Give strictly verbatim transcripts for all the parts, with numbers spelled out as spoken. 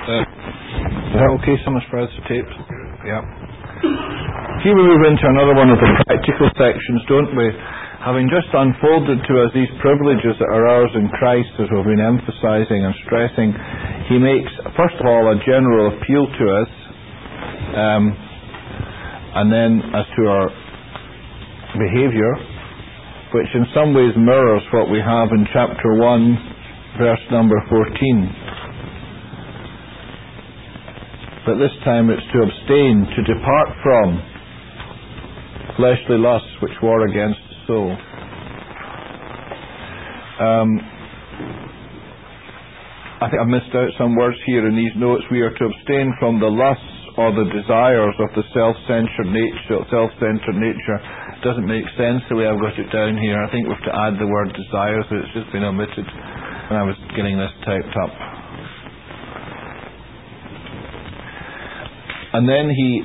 Uh, is that okay, someone spreads the tapes? Yeah. Here we move into another one of the practical sections, don't we? Having just unfolded to us these privileges that are ours in Christ, as we've been emphasizing and stressing, he makes, first of all, a general appeal to us, um, and then as to our behavior, which in some ways mirrors what we have in chapter one, verse number fourteen. But this time it's to abstain, to depart from fleshly lusts which war against the soul. Um, I think I've missed out some words here in these notes. We are to abstain from the lusts or the desires of the self-centered nature. Self-centered nature doesn't make sense the way I've got it down here. I think we have to add the word desires. It's just been omitted when I was getting this typed up. And then he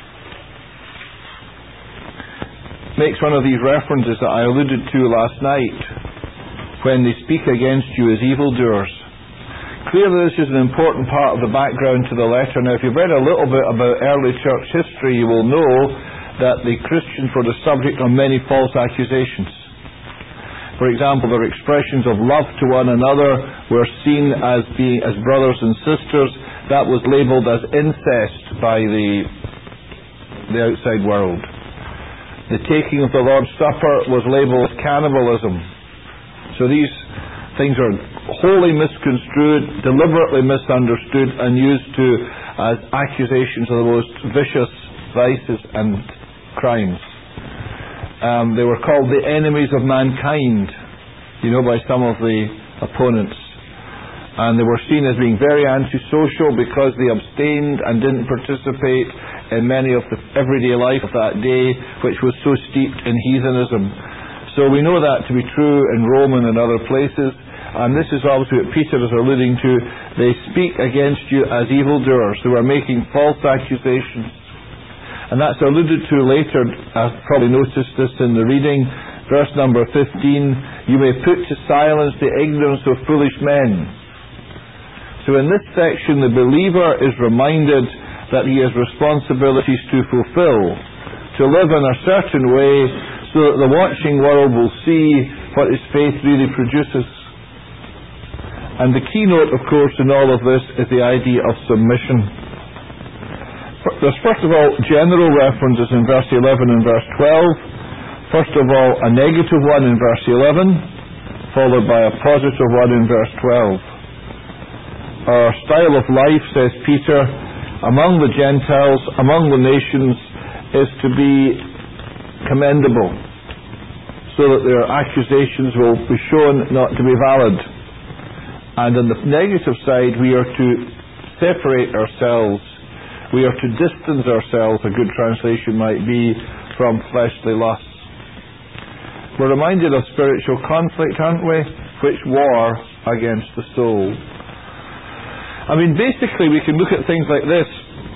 makes one of these references that I alluded to last night, when they speak against you as evildoers. Clearly this is an important part of the background to the letter. Now, if you've read a little bit about early church history, you will know that the Christians were the subject of many false accusations. For example, their expressions of love to one another were seen as being as brothers and sisters. That was labelled as incest by the the outside world. The taking of the Lord's Supper was labelled as cannibalism. So these things are wholly misconstrued, deliberately misunderstood, and used to as accusations of the most vicious vices and crimes. Um, they were called the enemies of mankind, you know, by some of the opponents. And they were seen as being very antisocial because they abstained and didn't participate in many of the everyday life of that day, which was so steeped in heathenism. So we know that to be true in Rome and in other places. And this is obviously what Peter is alluding to. They speak against you as evildoers. They were making false accusations. And that's alluded to later. I've probably noticed this in the reading. Verse number fifteen, you may put to silence the ignorance of foolish men. So in this section, the believer is reminded that he has responsibilities to fulfill, to live in a certain way so that the watching world will see what his faith really produces. And the keynote, of course, in all of this is the idea of submission. There's first of all general references in verse eleven and verse twelve. First of all, a negative one in verse eleven, followed by a positive one in verse twelve. Our style of life, says Peter, among the Gentiles, among the nations, is to be commendable, so that their accusations will be shown not to be valid. And on the negative side, we are to separate ourselves, we are to distance ourselves, a good translation might be, from fleshly lusts. We're reminded of spiritual conflict, aren't we? Which war against the soul. I mean, basically we can look at things like this,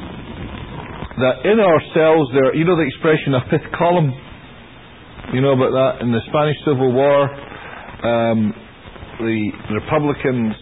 that in ourselves there, you know the expression a fifth column? You know about that in the Spanish Civil War. Um, the Republicans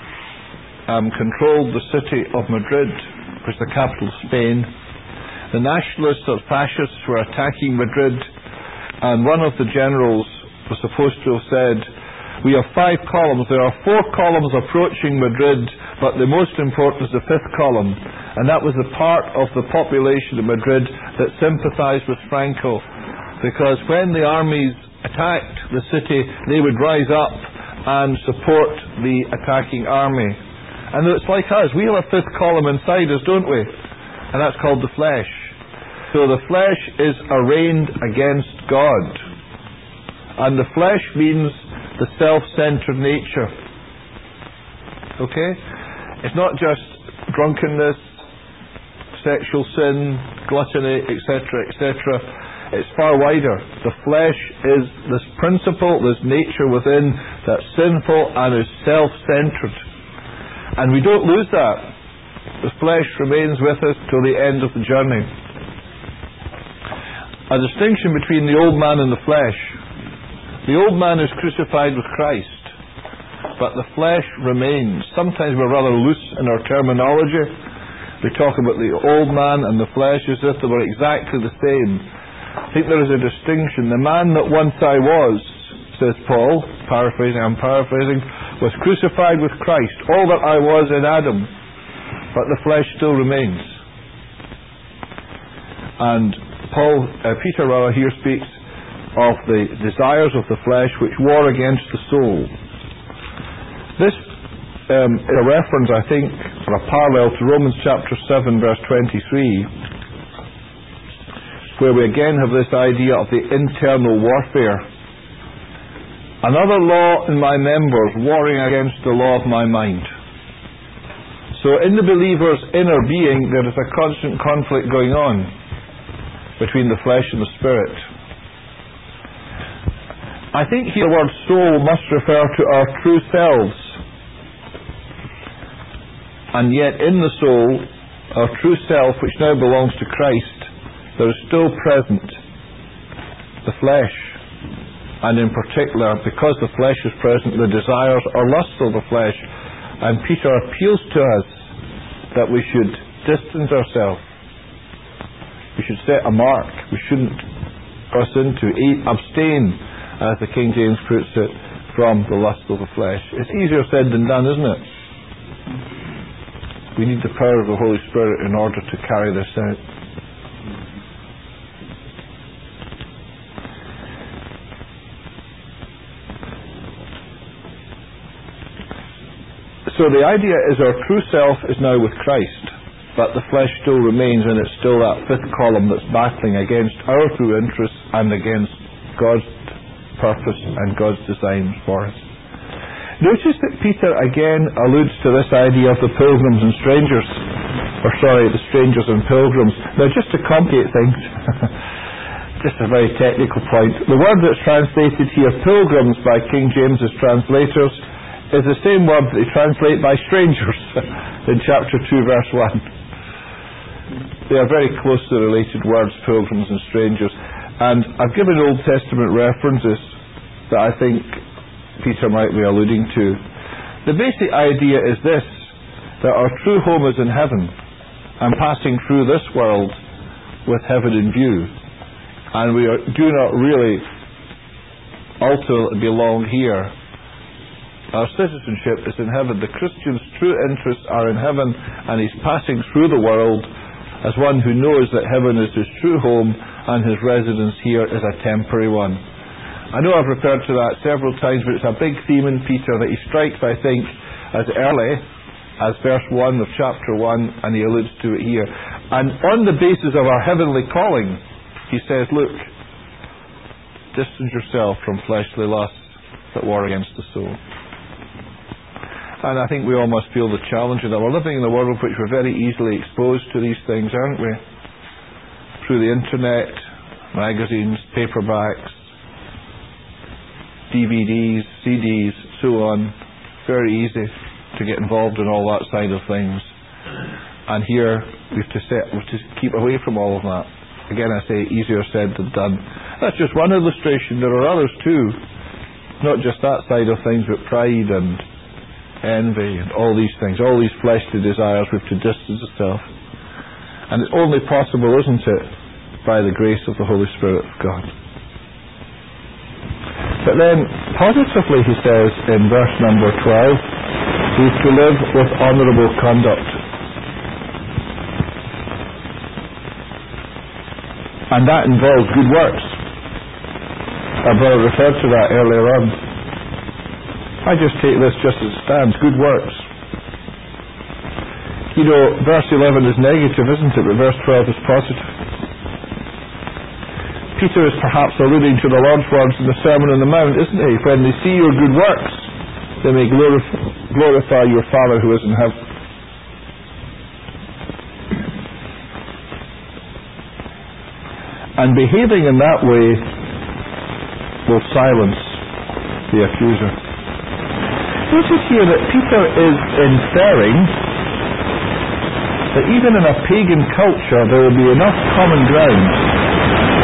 um, controlled the city of Madrid, which is the capital of Spain. The nationalists or fascists were attacking Madrid, and one of the generals was supposed to have said, we have five columns. There are four columns approaching Madrid, but the most important is the fifth column. And that was the part of the population of Madrid that sympathized with Franco. Because when the armies attacked the city, they would rise up and support the attacking army. And it's like us. We have a fifth column inside us, don't we? And that's called the flesh. So the flesh is arraigned against God. And the flesh means the self-centered nature. Okay? It's not just drunkenness, sexual sin, gluttony, et cetera, et cetera. It's far wider. The flesh is this principle, this nature within that's sinful and is self-centered. And we don't lose that. The flesh remains with us till the end of the journey. A distinction between the old man and the flesh. The old man is crucified with Christ. but the flesh remains. Sometimes we're rather loose in our terminology. We talk about the old man and the flesh as if they were exactly the same. I think there is a distinction. The man that once I was, says Paul, paraphrasing, I'm paraphrasing, was crucified with Christ. All that I was in Adam, but the flesh still remains. And Paul, uh, Peter rather here speaks of the desires of the flesh which war against the soul. This um, is a reference, I think, or a parallel to Romans chapter seven, verse twenty-three, where we again have this idea of the internal warfare. Another law in my members, warring against the law of my mind. So in the believer's inner being, there is a constant conflict going on between the flesh and the spirit. I think here the word soul must refer to our true selves. And yet in the soul, our true self, which now belongs to Christ, there is still present the flesh. And in particular, because the flesh is present, the desires or lusts of the flesh. And Peter appeals to us that we should distance ourselves. We should set a mark. We shouldn't press into, eat, abstain, as the King James puts it, from the lust of the flesh. It's easier said than done, isn't it? We need the power of the Holy Spirit in order to carry this out. So the idea is our true self is now with Christ, but the flesh still remains, and it's still that fifth column that's battling against our true interests and against God's purpose and God's designs for us. Notice that Peter again alludes to this idea of the pilgrims and strangers, or sorry, the strangers and pilgrims. Now, just to complicate things, just a very technical point, the word that's translated here, pilgrims, by King James's translators, is the same word that they translate by strangers in chapter two, verse one. They are very closely related words, pilgrims and strangers. And I've given Old Testament references that I think Peter might be alluding to. The basic idea is this, that our true home is in heaven, and passing through this world with heaven in view. And we are, do not really ultimately belong here. Our citizenship is in heaven. The Christian's true interests are in heaven, and he's passing through the world as one who knows that heaven is his true home and his residence here is a temporary one. I know I've referred to that several times, but it's a big theme in Peter that he strikes, I think, as early as verse one of chapter one, and he alludes to it here. And on the basis of our heavenly calling, he says, look, distance yourself from fleshly lusts that war against the soul. And I think we all must feel the challenge of that. We're living in a world in which we're very easily exposed to these things, aren't we? Through the internet, magazines, paperbacks, D V Ds, C Ds, so on. Very easy to get involved in all that side of things. And here we have to set, we have to keep away from all of that. Again, I say easier said than done. That's just one illustration. There are others too. Not just that side of things, but pride and envy and all these things, all these fleshly desires. We have to distance ourselves. And it's only possible, isn't it, by the grace of the Holy Spirit of God. But then, positively, he says in verse number twelve, we have to live with honourable conduct. And that involves good works. Our brother referred to that earlier on. I just take this just as it stands, good works. You know, verse eleven is negative, isn't it? But verse twelve is positive. Peter is perhaps alluding to the Lord's words in the Sermon on the Mount, isn't he? When they see your good works, they may glorify, glorify your Father who is in heaven. And behaving in that way will silence the accuser. Notice here that Peter is inferring that even in a pagan culture there will be enough common ground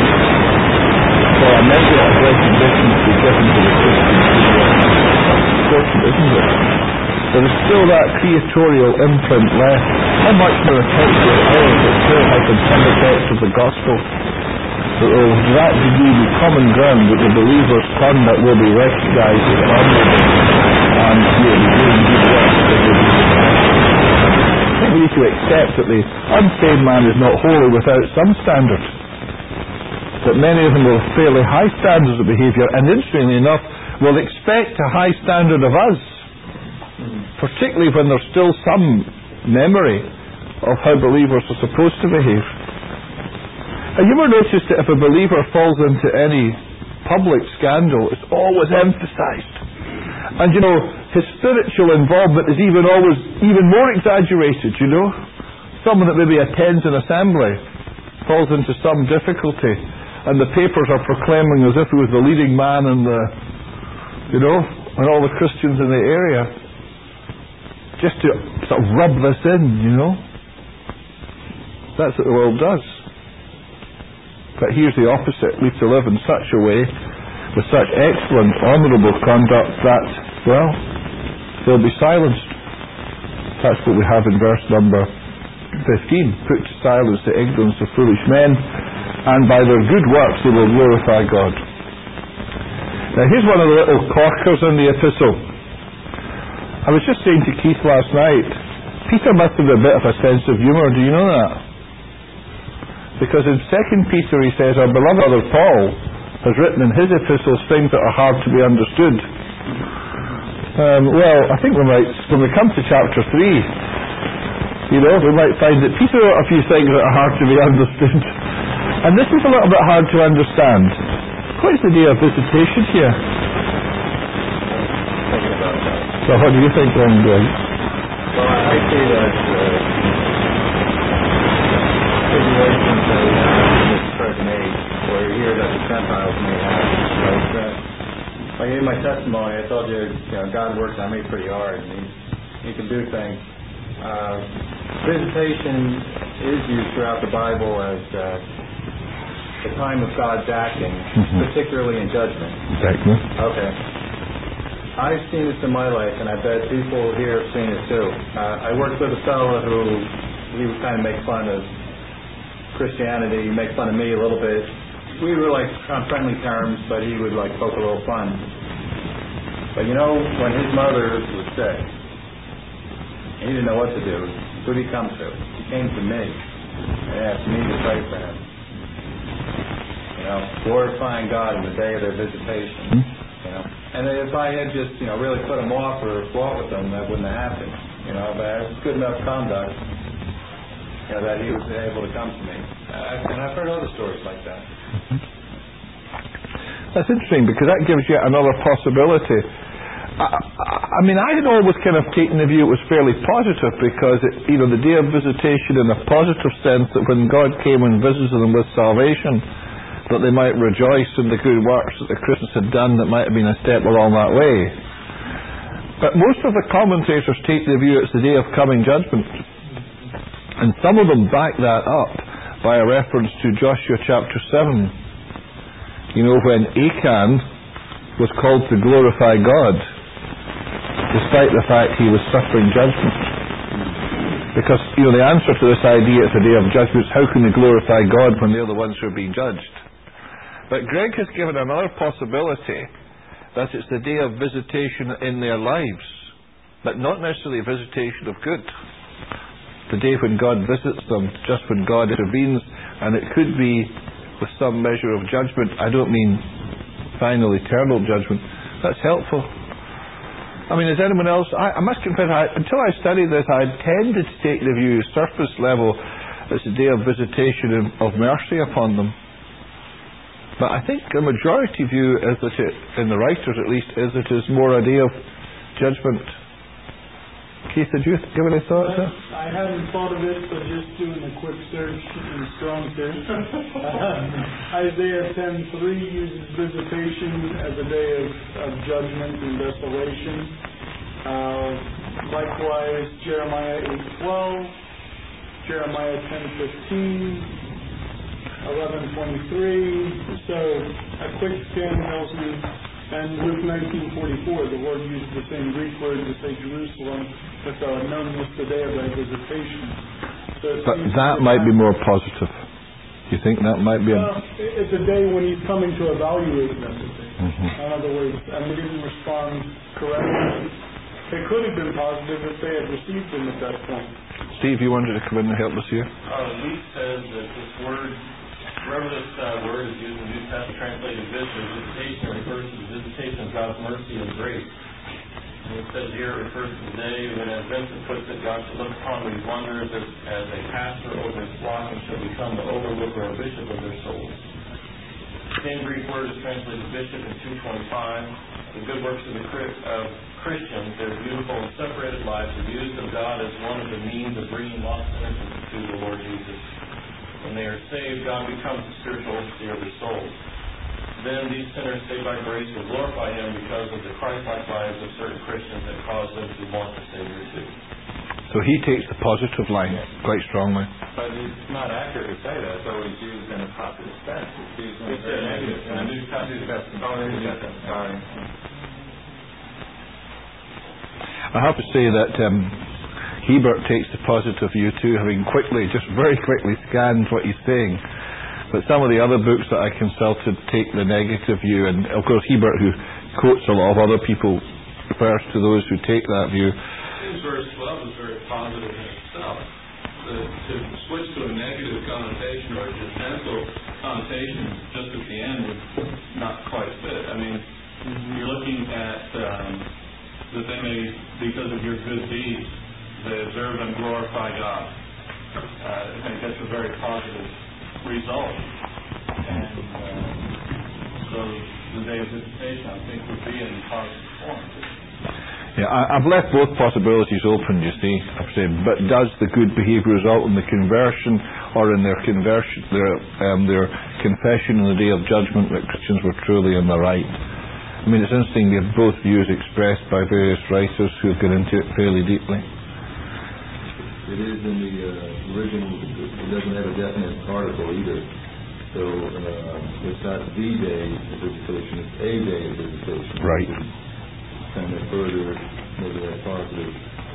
for a measure of recognition to be given to the Christian. So important, isn't it? There is still that creatorial imprint left. How much more effective ours that still has some effect of the gospel, that will to that degree be common ground that the believer's conduct will be recognised as honourable and he will be doing good works that will be I think we need to accept that the unsaved man is not wholly without some standard. That many of them will have fairly high standards of behaviour, and interestingly enough will expect a high standard of us, particularly when there's still some memory of how believers are supposed to behave. Have you ever noticed that if a believer falls into any public scandal, it's always emphasised? And you know, his spiritual involvement is even always even more exaggerated, you know? Someone that maybe attends an assembly falls into some difficulty, and the papers are proclaiming as if he was the leading man in the, you know, and all the Christians in the area, just to sort of rub this in, you know. That's what the world does. But here's the opposite. We have to live in such a way, with such excellent, honourable conduct, that, well, they'll be silenced. That's what we have in verse number fifteen. Put to silence the ignorance of foolish men, and by their good works they will glorify God. Now here's one of the little corkers in the epistle. I was just saying to Keith last night, Peter must have a bit of a sense of humour. Do you know that? Because in Second Peter he says, our beloved brother Paul has written in his epistles things that are hard to be understood. Um, well, I think we might, when we come to chapter three, you know, we might find that Peter wrote a few things that are hard to be understood. And this is a little bit hard to understand. What is the day of visitation here? Thinking about that. So what do you think, Ron Greg? Well, I see that uh, situations that we have in this present age, where you hear that the Gentiles may have, like, uh, like in my testimony, I told you, you know, God works on me pretty hard, and He, he can do things. Uh, visitation is used throughout the Bible as uh, the time of God's acting, mm-hmm. particularly in judgment. Exactly. Okay. I've seen this in my life, and I bet people here have seen it too. Uh, I worked with a fellow who, he would kind of make fun of Christianity, make fun of me a little bit. We were like on friendly terms, but he would like poke a little fun. But you know, when his mother was sick, he didn't know what to do, who did he come to? He came to me and asked me to pray for him. You know, glorifying God in the day of their visitation. You know, and if I had just, you know, really put him off or fought with him, that wouldn't have happened. You know, but it's good enough conduct, you know, that he was able to come to me. Uh, and I've heard other stories like that. That's interesting, because that gives you another possibility. I, I, I mean, I had always kind of taken the view it was fairly positive, because it, you know, the day of visitation in a positive sense, that when God came and visited them with salvation, that they might rejoice in the good works that the Christians had done, that might have been a step along that way. But most of the commentators take the view it's the day of coming judgment. And some of them back that up by a reference to Joshua chapter seven. You know, when Achan was called to glorify God, despite the fact he was suffering judgment. Because, you know, the answer to this idea it's a day of judgment is how can they glorify God when they're the ones who are being judged? But Greg has given another possibility, that it's the day of visitation in their lives, but not necessarily a visitation of good. The day when God visits them, just when God intervenes, and it could be with some measure of judgment. I don't mean final eternal judgment. That's helpful. I mean, is anyone else? I, I must confess, I, until I studied this, I tended to take the view, surface level, it's a day of visitation of mercy upon them. But I think the majority view is that it, in the writers at least, is it is more a day of judgment. Keith, did you give any thoughts there? I haven't thought of it, but just doing a quick search in Strong's here. uh, Isaiah ten three uses visitation as a day of, of judgment and desolation. Uh, likewise, Jeremiah eight twelve, Jeremiah ten fifteen, eleven twenty-three. So a quick scan tells me And Luke nineteen forty-four, the Lord used the same Greek word to say Jerusalem, that thou art known this the day of thy visitation. So but that might be more positive. Do you think that might be a... Well, it's a day when he's coming to evaluate them. Mm-hmm. In other words, and they didn't respond correctly. It could have been positive if they had received him at that point. Steve, you wanted to come in and help us here? Uh, Luke says that this word, wherever this uh, word is used in the New Testament translated visitation, it refers to the visitation of God's mercy and grace. And it says here, it refers to the day when, as Vincent puts it, God should look upon these wonders as, as a pastor over his flock and shall become the overlooker or bishop of their souls. The same Greek word is translated bishop in two twenty-five. The good works of the of Christians, their beautiful and separated lives, are used of God as one of the means of bringing lost sinners to the Lord Jesus. When they are saved, God becomes the spiritual overseer of their souls. Then these sinners saved by grace will glorify Him because of the Christ-like lives of certain Christians that cause them to want the Savior too. So he takes the positive line quite strongly. But it's not accurate to say that, so it's used in a positive sense. It's used in a It's very a- negative in a New Testament. Oh, New Testament. Sorry. I have to say that um, Hebert takes the positive view too, having quickly, just very quickly scanned what he's saying. But some of the other books that I consulted take the negative view, and of course Hebert, who quotes a lot of other people, refers to those who take that view. Verse twelve is very positive in itself. The, to switch to a negative connotation or a judgmental connotation just at the end would not quite fit. I mean, you're looking at um, that they may, because of your good deeds, they observe and glorify God. Uh, I think that's a very positive result. And uh, so the day of visitation, I think, would be in positive form. Yeah, I, I've left both possibilities open, you see. I've said, but does the good behaviour result in the conversion or in their conversion, their um, their confession in the day of judgment that Christians were truly in the right? I mean, it's interesting, we have both views expressed by various writers who have gone into it fairly deeply. It is in the uh, original, it doesn't have a definite article either. So uh, it's not the day of visitation, it's a day of visitation. Right. Kind of further, maybe that positive.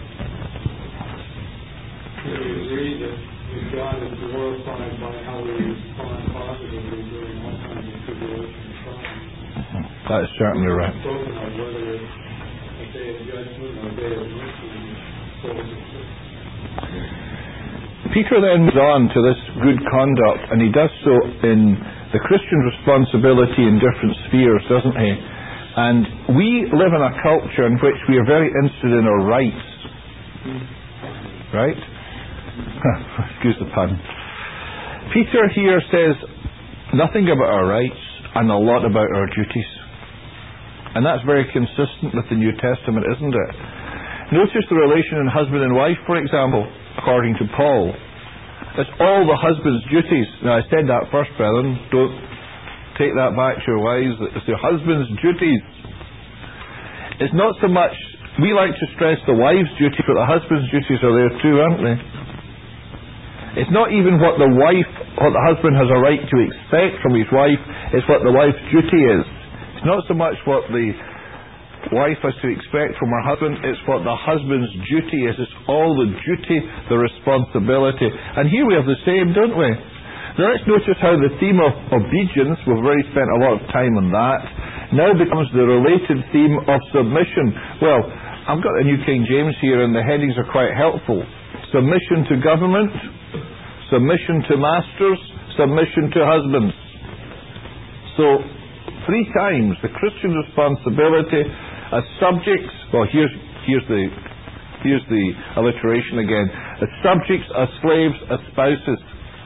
We agree that if God is glorified by how we respond positively during all kinds of tribulation and trial. That is certainly right. Spoken of whether it's a day of judgment or a day of mercy, souls exist. Peter then moves on to this good conduct, and he does so in the Christian responsibility in different spheres, doesn't he? And we live in a culture in which we are very interested in our rights. Right? Excuse the pun. Peter here says nothing about our rights and a lot about our duties. And that's very consistent with the New Testament, isn't it? Notice the relation in husband and wife, for example, according to Paul. It's all the husband's duties. Now, I said that first, brethren. Don't take that back to your wives. It's the husband's duties. It's not so much, we like to stress the wife's duties, but the husband's duties are there too, aren't they? It's not even what the wife, what the husband has a right to expect from his wife, it's what the wife's duty is. It's not so much what the wife has to expect from her husband, it's what the husband's duty is. It's all the duty, the responsibility. And here we have the same, don't we? Now let's notice how the theme of obedience, we've already spent a lot of time on that, now becomes the related theme of submission. Well, I've got the New King James here and the headings are quite helpful. Submission to government, submission to masters, submission to husbands. So, three times the Christian responsibility as subjects, well here's, here's the here's the alliteration again, as subjects, as slaves, as spouses.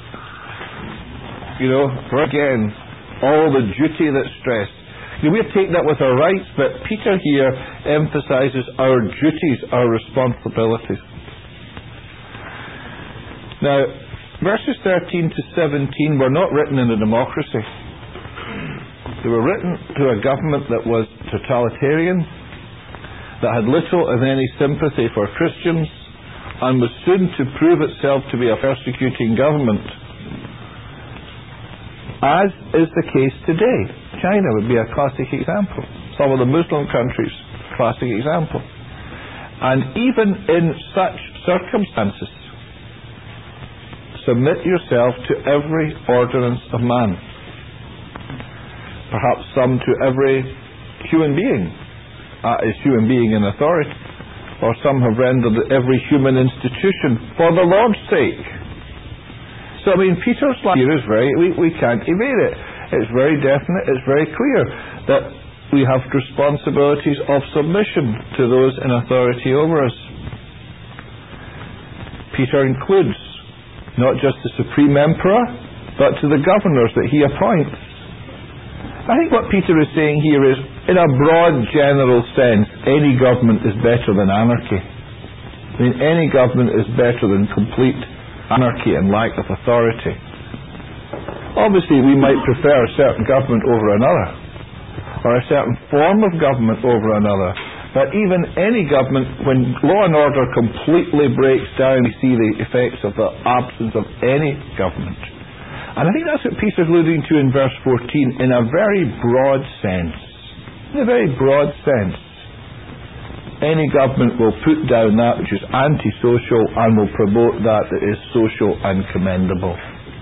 You know, for again, all the duty that's stressed. You know, we're taking that with our rights, but Peter here emphasizes our duties, our responsibilities. Now, verses thirteen to seventeen were not written in a democracy. They were written to a government that was totalitarian, that had little of any sympathy for Christians, and was soon to prove itself to be a persecuting government. As is the case today. China would be a classic example. Some of the Muslim countries, classic example. And even in such circumstances, submit yourself to every ordinance of man. Perhaps some to every human being, uh, is human being in authority. Or some have rendered every human institution for the Lord's sake. So I mean, Peter's line here is very, we, we can't evade it. It's very definite, it's very clear that we have responsibilities of submission to those in authority over us. Peter includes not just the supreme emperor, but to the governors that he appoints. I think what Peter is saying here is, in a broad general sense, any government is better than anarchy. I mean, any government is better than complete anarchy and lack of authority. Obviously, we might prefer a certain government over another, or a certain form of government over another. But even any government, when law and order completely breaks down, we see the effects of the absence of any government. And I think that's what Peter's alluding to in verse fourteen, in a very broad sense. In a very broad sense. Any government will put down that which is antisocial and will promote that that is social and commendable.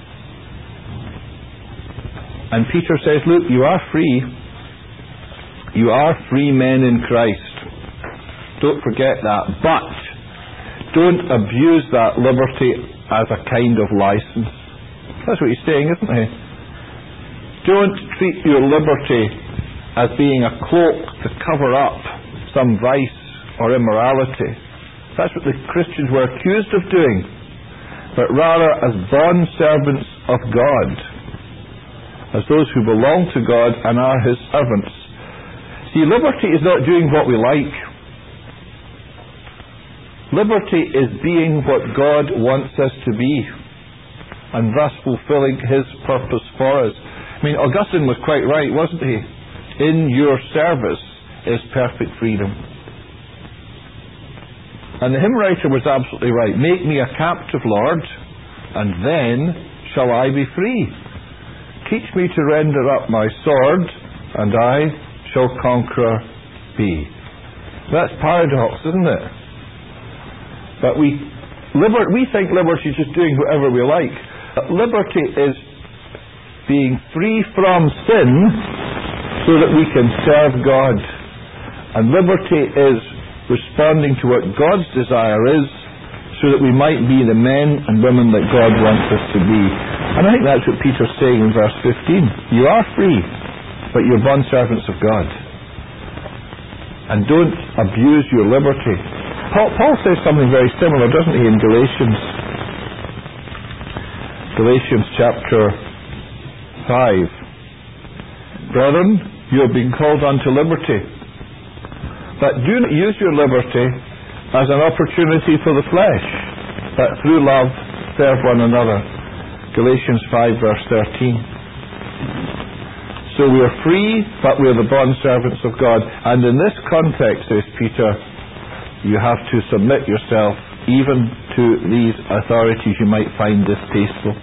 And Peter says, look, you are free. You are free men in Christ. Don't forget that. But don't abuse that liberty as a kind of license. That's what he's saying, isn't he? Don't treat your liberty as being a cloak to cover up some vice or immorality. That's what the Christians were accused of doing. But rather as bond servants of God, as those who belong to God and are His servants. See, liberty is not doing what we like. Liberty is being what God wants us to be, and thus fulfilling His purpose for us. I mean, Augustine was quite right, wasn't he? In your service is perfect freedom. And the hymn writer was absolutely right. Make me a captive, Lord, and then shall I be free. Teach me to render up my sword, and I shall conqueror be. That's paradox, isn't it? But we liber- we think liberty is just doing whatever we like. But liberty is being free from sin so that we can serve God. And liberty is responding to what God's desire is so that we might be the men and women that God wants us to be. And I think that's what Peter's saying in verse fifteen. You are free, but you're bondservants of God. And don't abuse your liberty. Paul, Paul says something very similar, doesn't he, in Galatians? Galatians chapter five. Brethren, you have been called unto liberty. But do not use your liberty as an opportunity for the flesh, but through love serve one another. Galatians five verse thirteen. So we are free, but we are the bondservants of God. And in this context, says Peter, you have to submit yourself even to these authorities you might find distasteful.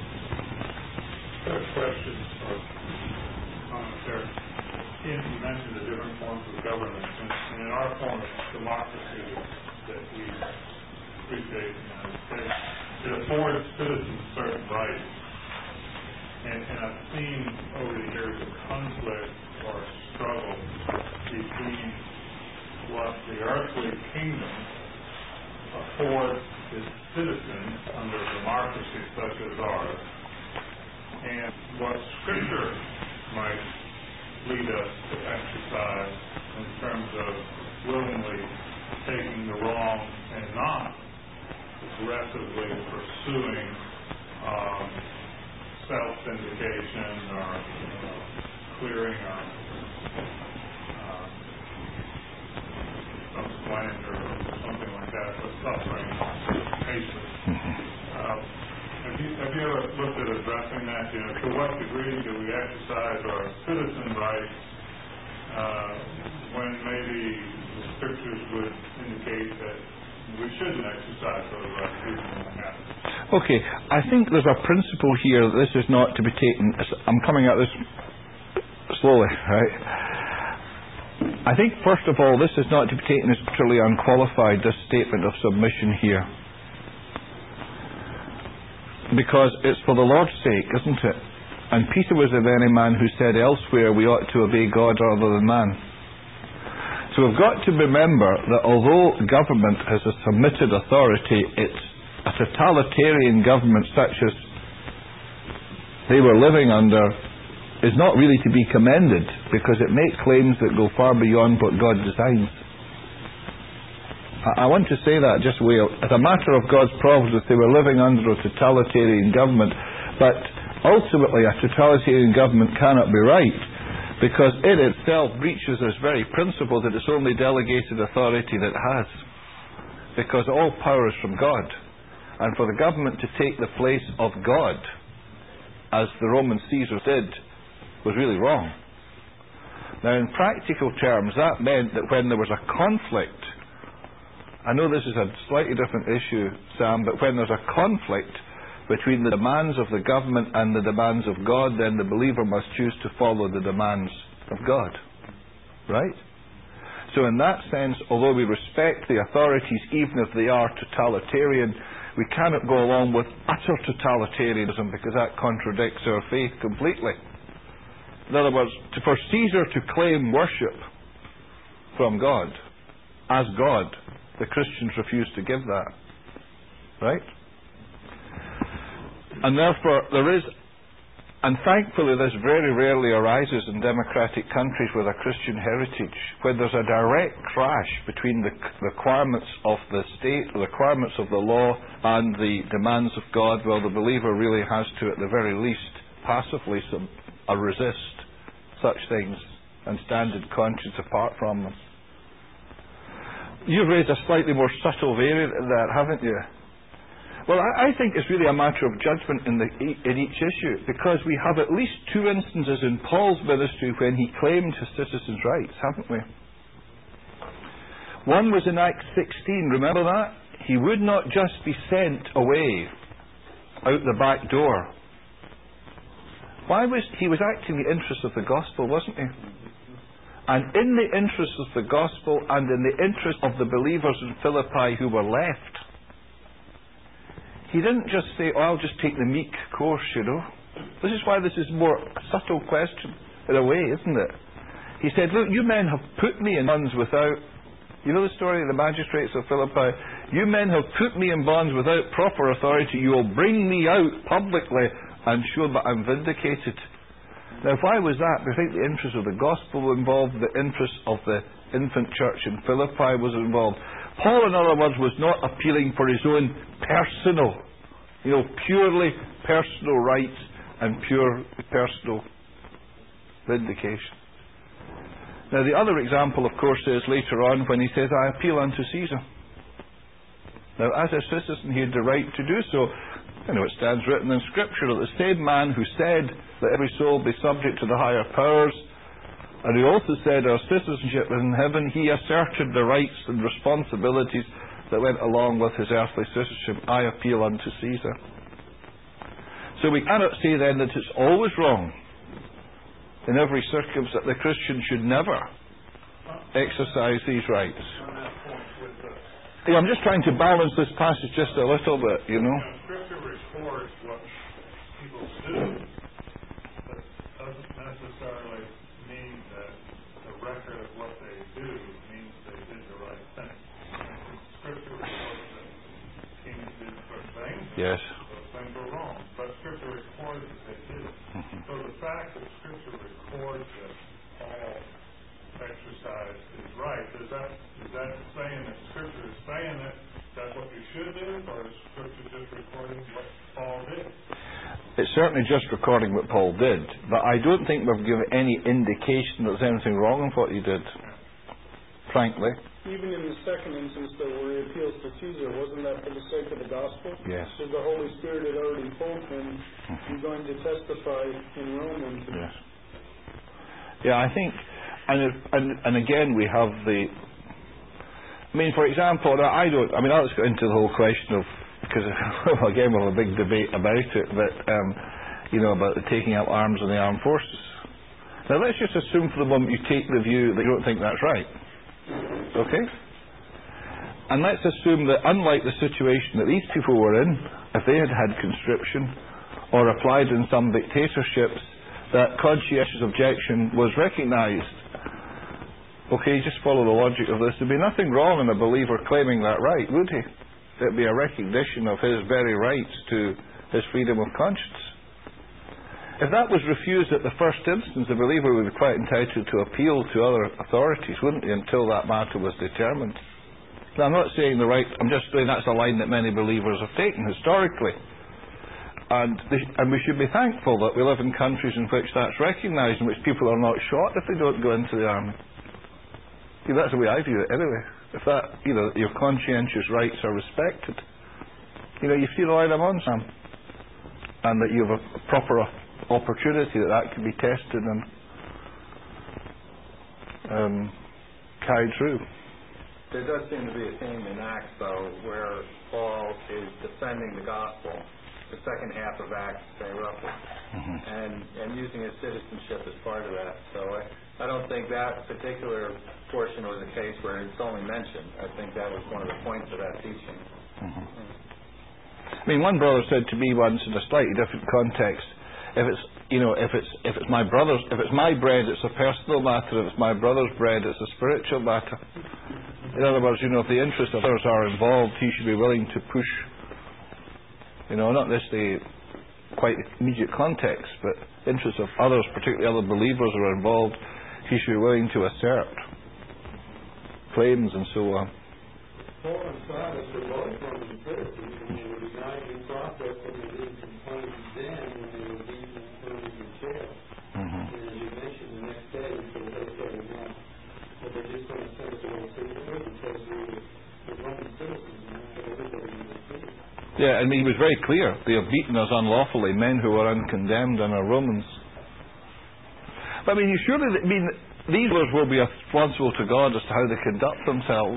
Third question, or commentary. Ian, you mentioned the different forms of government, and in our form of democracy that we appreciate in the United States, it affords citizens certain rights. And, and I've seen over the years a conflict or a struggle between what the earthly kingdom affords its citizens under a democracy such as ours, and what Scripture might lead us to exercise in terms of willingly taking the wrong and not aggressively pursuing um, self-vindication or uh, clearing our uh, some slander or something like that, but suffering patience. Uh, have you have you ever looked at addressing that? You know, to what degree do we exercise our citizen rights uh, when maybe the Scriptures would indicate that we shouldn't exercise those rights even when it happens? Okay, I think there's a principle here that this is not to be taken. I'm coming at this slowly, right? I think, first of all, this is not to be taken as utterly unqualified, this statement of submission here. Because it's for the Lord's sake, isn't it? And Peter was the very man who said elsewhere we ought to obey God rather than man. So we've got to remember that although government has a submitted authority, it's a totalitarian government such as they were living under is not really to be commended, because it makes claims that go far beyond what God designs. I, I want to say that just way, as a matter of God's providence, they were living under a totalitarian government, but ultimately a totalitarian government cannot be right, because it itself breaches this very principle that it's only delegated authority that it has, because all power is from God, and for the government to take the place of God, as the Roman Caesars did, was really wrong. Now, in practical terms, that meant that when there was a conflict, I know this is a slightly different issue, Sam, but when there's a conflict between the demands of the government and the demands of God, then the believer must choose to follow the demands of God. Right? So in that sense, although we respect the authorities, even if they are totalitarian, we cannot go along with utter totalitarianism, because that contradicts our faith completely. In other words, to, for Caesar to claim worship from God, as God, the Christians refuse to give that. Right? And therefore, there is, and thankfully this very rarely arises in democratic countries with a Christian heritage, where there's a direct clash between the requirements of the state, the requirements of the law, and the demands of God. Well, the believer really has to, at the very least, passively sub, uh, resist such things and stand in conscience apart from them. You've raised a slightly more subtle variant of that, haven't you? Well, I, I think it's really a matter of judgment in, the, in each issue, because we have at least two instances in Paul's ministry when he claimed his citizens' rights, haven't we? One was in Acts sixteen, remember that? He would not just be sent away out the back door. Why was he was acting in the interest of the gospel, wasn't he? And in the interest of the gospel and in the interest of the believers in Philippi who were left, he didn't just say, oh, I'll just take the meek course, you know. This is why this is more a subtle question in a way, isn't it? He said, look, you men have put me in bonds without, you know the story of the magistrates of Philippi? You men have put me in bonds without proper authority. You will bring me out publicly and show that I'm vindicated. Now, why was that? I think the interest of the gospel was involved, the interest of the infant church in Philippi was involved. Paul, in other words, was not appealing for his own personal, you know, purely personal rights and pure personal vindication. Now, the other example, of course, is later on when he says, I appeal unto Caesar. Now, as a citizen, he had the right to do so. You know, it stands written in Scripture that the same man who said that every soul be subject to the higher powers, and he also said our citizenship is in heaven, he asserted the rights and responsibilities that went along with his earthly citizenship. I appeal unto Caesar. So we cannot say then that it's always wrong in every circumstance that the Christian should never exercise these rights. Yeah, I'm just trying to balance this passage just a little bit, you know. Scripture records what people do, but doesn't necessarily mean that the record of what they do means they did the right thing. Scripture records that kings did good things. Yes. Those things were wrong, but Scripture records that they did it. Mm-hmm. So the fact that Scripture records that all exercise is right, is that is that saying that Scripture is saying that that's what you should do, or is Scripture just recording what Paul did? It's certainly just recording what Paul did, but I don't think we've given any indication that there's anything wrong with what he did, frankly. Even in the second instance, though, where he appeals to Caesar, wasn't that for the sake of the gospel? Yes. So the Holy Spirit had already told him, you're going to testify in Rome. And yes. Yeah, I think, and, if, and and again we have the, I mean, for example, I don't, I mean, let's go into the whole question of, because again we'll have a big debate about it, but, um, you know, about the taking up arms in the armed forces. Now let's just assume for the moment you take the view that you don't think that's right. Okay? And let's assume that unlike the situation that these people were in, if they had had conscription or applied in some dictatorships, that conscientious objection was recognised. Okay, just follow the logic of this. There'd be nothing wrong in a believer claiming that right, would he? It'd be a recognition of his very rights to his freedom of conscience. If that was refused at the first instance, the believer would be quite entitled to appeal to other authorities, wouldn't he, until that matter was determined. Now, I'm not saying the right, I'm just saying that's a line that many believers have taken historically. And, they, and we should be thankful that we live in countries in which that's recognised, in which people are not shot if they don't go into the army. See, that's the way I view it anyway. If that, you know, your conscientious rights are respected, you know, you see the line I'm on, Sam, and that you have a proper opportunity that that can be tested and um, carried through. There does seem to be a theme in Acts, though, where Paul is defending the gospel. The second half of Acts, say roughly, mm-hmm. and and using his citizenship as part of that. So I, I don't think that particular portion was a case where it's only mentioned. I think that was one of the points of that teaching. Mm-hmm. I mean, one brother said to me once in a slightly different context, if it's you know if it's if it's my brother's if it's my bread, it's a personal matter. If it's my brother's bread, it's a spiritual matter. In other words, you know, if the interests of others are involved, he should be willing to push. You know, not necessarily quite immediate context, but interests of others, particularly other believers who are involved, he should be willing to assert claims and so on. Paul and Silas were both Roman citizens, and they were denied due process, and they didn't complain then when they were beaten and thrown into jail. Mm-hmm. And as you mentioned, the next day, so they said again, that they're just going to send us away secretly because we were Roman citizens, and that's what everybody was doing. Yeah, and he was very clear. They have beaten us unlawfully, men who are uncondemned and are Romans. But I mean, you surely, I mean, these words will be responsible to God as to how they conduct themselves.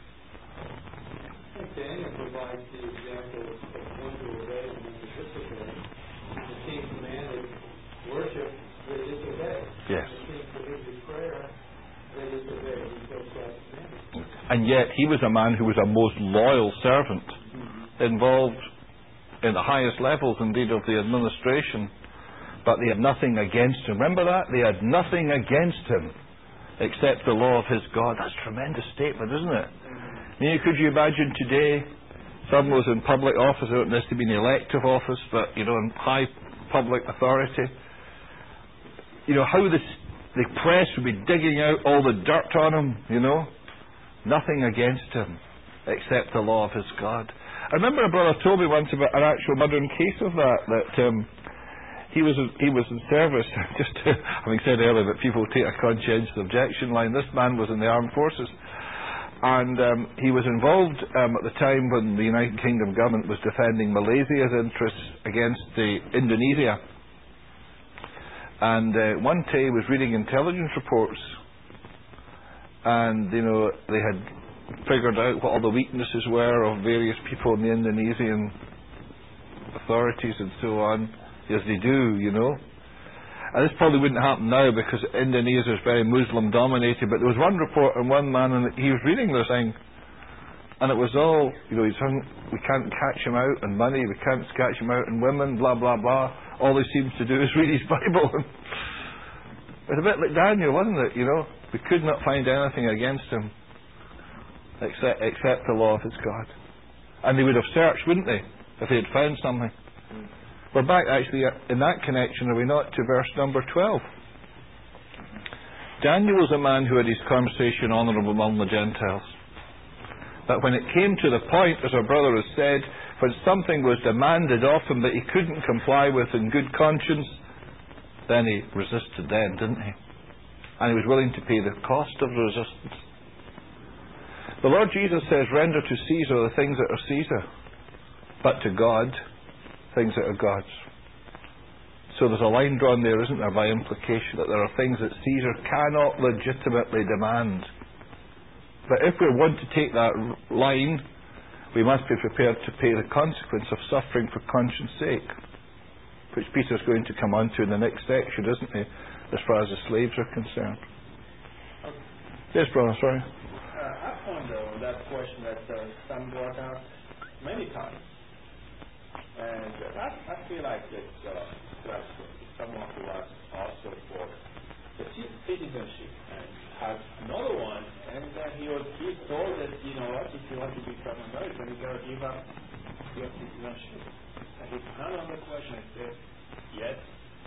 Daniel provides the example of when to obey and when to disobey. The king commanded worship, they disobey. Yes. The king prohibited prayer, they disobey because God commanded. And yet, he was a man who was a most loyal servant, involved in the highest levels indeed of the administration, but they had nothing against him. Remember that? They had nothing against him except the law of his God. That's a tremendous statement, isn't it? Mm-hmm. You know, could you imagine today someone was in public office, they don't necessarily be in elective office, but you know, in high public authority, you know, how the, the press would be digging out all the dirt on him, you know? Nothing against him except the law of his God. I remember a brother told me once about an actual modern case of that, that um, he was he was in service, just to, having said earlier that people take a conscientious objection line, this man was in the armed forces, and um, he was involved um, at the time when the United Kingdom government was defending Malaysia's interests against the Indonesia, and uh, one day he was reading intelligence reports, and you know, they had figured out what all the weaknesses were of various people in the Indonesian authorities and so on, as they do, you know. And this probably wouldn't happen now because Indonesia is very Muslim dominated, but there was one report on one man, and he was reading this thing, and it was all, you know, he's saying, we can't catch him out in money, we can't catch him out in women, blah, blah, blah. All he seems to do is read his Bible. It was a bit like Daniel, wasn't it, you know? We could not find anything against him. Except, except the law of his God. And they would have searched, wouldn't they, if they had found something. Mm. We're back actually in that connection, are we not, to verse number twelve. Daniel was a man who had his conversation honourable among the Gentiles. But when it came to the point, as our brother has said, when something was demanded of him that he couldn't comply with in good conscience, then he resisted then, didn't he? And he was willing to pay the cost of the resistance. The Lord Jesus says, render to Caesar the things that are Caesar, but to God, things that are God's. So there's a line drawn there, isn't there, by implication, that there are things that Caesar cannot legitimately demand. But if we want to take that line, we must be prepared to pay the consequence of suffering for conscience sake, which Peter's going to come on to in the next section, isn't he? as far as the slaves are concerned. Yes, brother, sorry. Uh, I ponder on that question that uh, Sam brought out many times. And uh, I, I feel like it's uh, that's someone who has also for the citizenship and has another one, and uh, he was he told that, you know what, if you want to become American, you got to give up your citizenship. And he hung on the question and said, yes,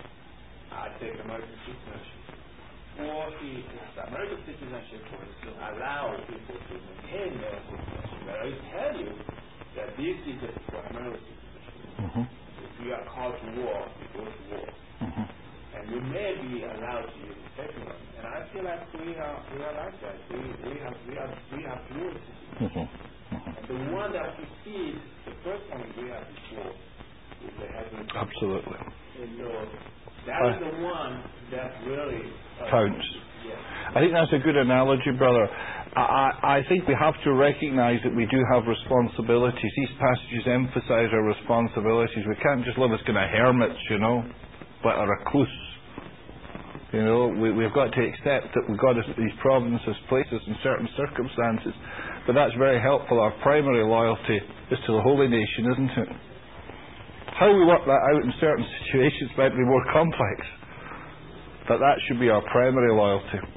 I take American citizenship. Or if American citizenship was to allow people to maintain their citizenship. But I tell you that this is a primary citizenship. Mm-hmm. If you are called to war, you go to war. Mm-hmm. And you may be allowed to use the second one. And I feel like we are we are like that. We we have we have we have dual citizenship. Mm-hmm. Mm-hmm. And the one that precedes the first one we have before is the heavenly. Absolutely. And so that is the one that really uh, counts. Yes. I think that's a good analogy, brother. I, I think we have to recognize that we do have responsibilities. These passages emphasize our responsibilities. We can't just live as kind of hermits, you know, but a recluse. You know, we, we've got to accept that we've got these provinces, places in certain circumstances. But that's very helpful. Our primary loyalty is to the holy nation, isn't it? How we work that out in certain situations might be more complex. But that should be our primary loyalty. I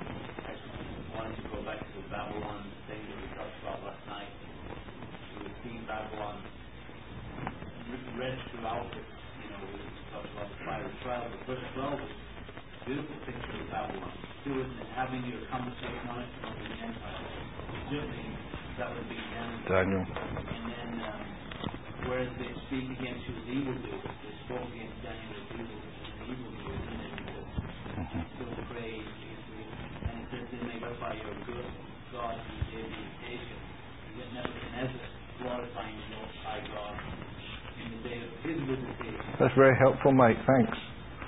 wanted to go back to the Babylon thing that we talked about last night. We've seen Babylon read throughout it. You know, we talked about the fire trial. The first twelve is a beautiful picture of Babylon. Still having your conversation on it from the Gentiles. Certainly, that would be Daniel. Daniel. And then, um, whereas they speak against you as evildoers, they spoke against Daniel as evildoers, and then still pray, and it says they may glorify your good God who gave you patience. Yet Nebuchadnezzar glorifying the Most High God in the day of his visitation. That's very helpful, Mike. Thanks.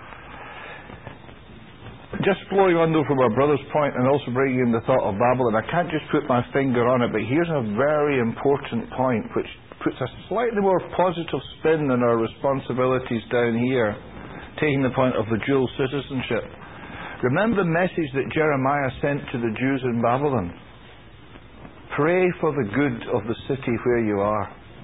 Just flowing on though from our brother's point and also bringing in the thought of Babylon, I can't just put my finger on it, but here's a very important point which puts a slightly more positive spin on our responsibilities down here, taking the point of the dual citizenship. Remember the message that Jeremiah sent to the Jews in Babylon. Pray for the good of the city where you are.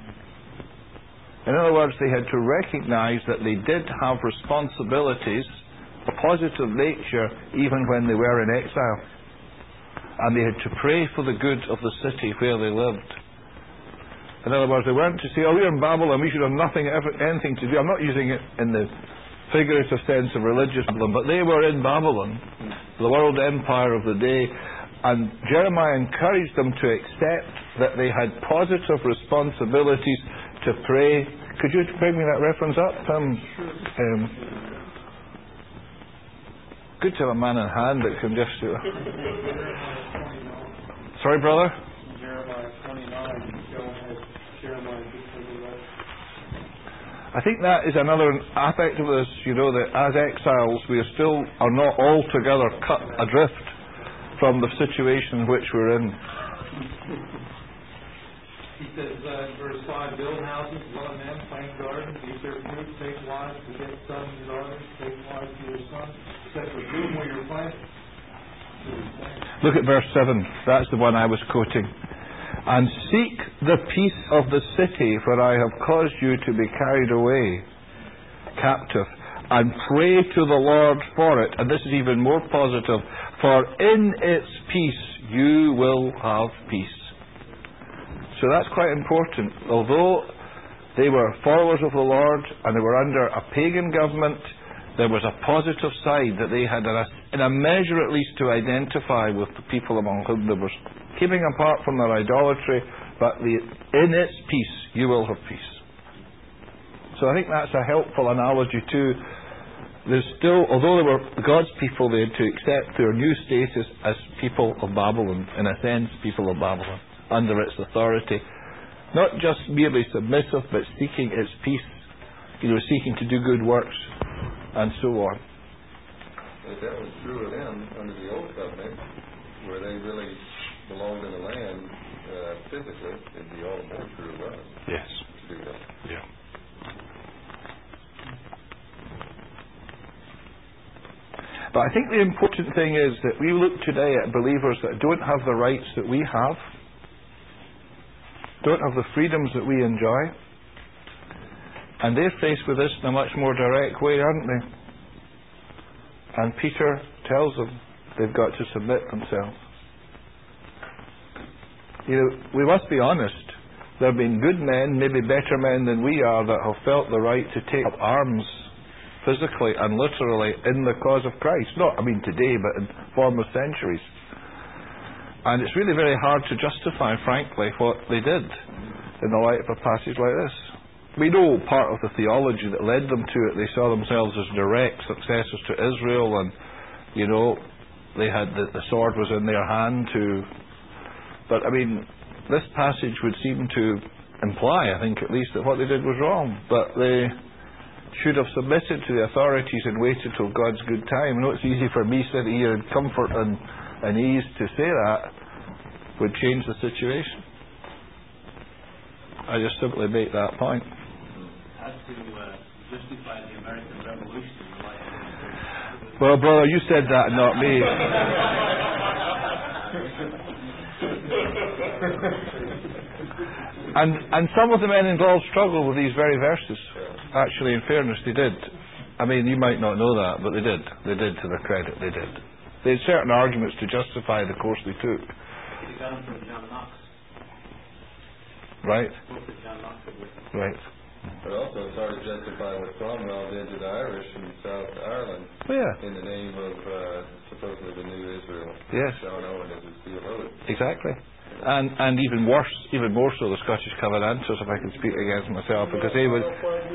In other words, they had to recognize that they did have responsibilities, a positive nature, even when they were in exile. And they had to pray for the good of the city where they lived. In other words, they weren't to say, oh, we're in Babylon, we should have nothing, anything to do. I'm not using it in the figurative sense of religious Babylon, but they were in Babylon, the world empire of the day, and Jeremiah encouraged them to accept that they had positive responsibilities to pray. Could you bring me that reference up? Um, um, good to have a man in hand that can just do it. Sorry, brother? Jeremiah twenty-nine, John has Jeremiah I think that is another aspect of this, you know, that as exiles we are still are not altogether cut adrift from the situation in which we're in. He says uh, in verse five, build houses, dwell in them, plant gardens, eat their fruit, take wives, beget sons and daughters, take wives to your sons, set for doom where you're planted. Look at verse seven. That's the one I was quoting. And seek the peace of the city, for I have caused you to be carried away captive, and pray to the Lord for it. And this is even more positive. For in its peace you will have peace. So that's quite important. Although they were followers of the Lord and they were under a pagan government, there was a positive side that they had, in a, in a measure at least, to identify with the people among whom they were keeping apart from their idolatry, but the, in its peace you will have peace. So I think that's a helpful analogy too. There's still, although they were God's people, they had to accept their new status as people of Babylon, in a sense, people of Babylon, under its authority. Not just merely submissive, but seeking its peace, you know, seeking to do good works, and so on. But that was true of them under the old covenant, where they really belonged in the land uh, physically. It'd be all the more true of us. Yes. To do that. Yeah. But I think the important thing is that we look today at believers that don't have the rights that we have, don't have the freedoms that we enjoy, and they're faced with this in a much more direct way, aren't they? And Peter tells them they've got to submit themselves. You know, we must be honest. There have been good men, maybe better men than we are, that have felt the right to take up arms physically and literally in the cause of Christ. Not, I mean, today, but in former centuries. And it's really very hard to justify, frankly, what they did in the light of a passage like this. We know part of the theology that led them to it. They saw themselves as direct successors to Israel, and, you know, they had the, the sword was in their hand to... But, I mean, this passage would seem to imply, I think at least, that what they did was wrong. But they should have submitted to the authorities and waited till God's good time. I know it's easy for me sitting here in comfort and, and ease to say that would change the situation. I just simply make that point. As to uh, justify the American Revolution, like, well, brother, you said that, not me. and and some of the men involved struggled with these very verses. Actually, in fairness, they did. I mean, you might not know that, but they did. They did, to their credit, they did. They had certain arguments to justify the course they took. They got them from John Knox. Right. John Knox. Right. But also it's hard to justify what Cromwell did to the Irish in South Ireland. Oh, yeah. In the name of uh, supposedly the new Israel. Yes. John Owen as his theologian. Exactly. And and even worse, even more so, the Scottish Covenanters, if I can speak against myself, because they would...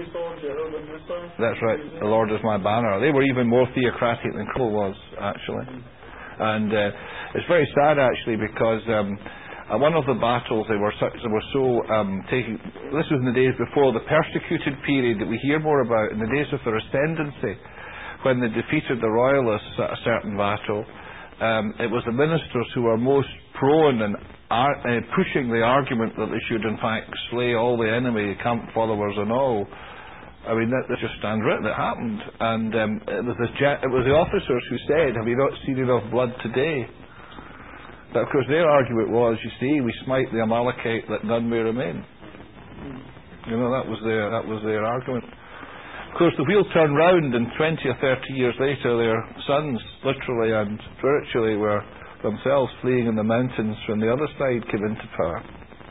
That's right, the Lord is my banner. They were even more theocratic than Cromwell was, actually. And uh, it's very sad, actually, because um, uh, one of the battles, they were, such, they were so um, taking... This was in the days before the persecuted period that we hear more about, in the days of their ascendancy, when they defeated the Royalists at a certain battle. Um, it was the ministers who were most prone and ar- uh, pushing the argument that they should in fact slay all the enemy, camp followers and all. I mean, that, that just stands written. It happened, and um, it was the ge- it was the officers who said, "Have you not seen enough blood today?" But of course, their argument was, "You see, we smite the Amalekite that none may remain." You know, that was their that was their argument. Of course, the wheel turned round, and twenty or thirty years later, their sons, literally and spiritually, were themselves fleeing in the mountains when the other side came into power.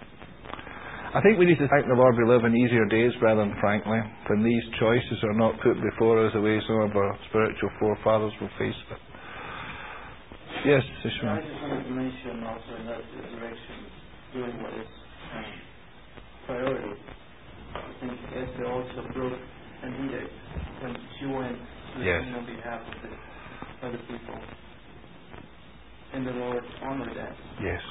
I think we need to thank the Lord we live in easier days, brethren, frankly, when these choices are not put before us the way some of our spiritual forefathers will face them. Yes, Ishmael. I just wanted to mention also in that direction, doing what is um, priority. I think Esther also broke an edict when she went to yes. sing on behalf of the other people. And the Lord honored that. Yes.